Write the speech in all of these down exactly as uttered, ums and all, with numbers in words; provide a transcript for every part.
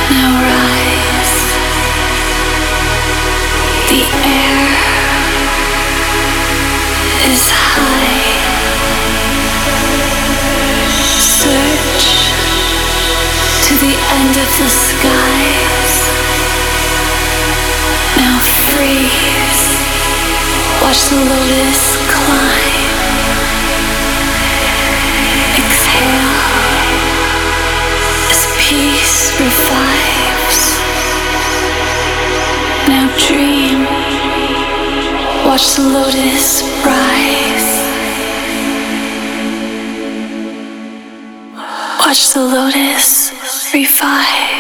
Now rise. The air is high. Search to the end of the skies. Now freeze. Watch the lotus climb. Exhale as peace revives. Now dream. Watch the lotus rise. Watch the lotus revive.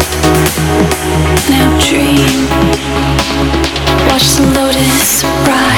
Now dream. Watch the lotus rise.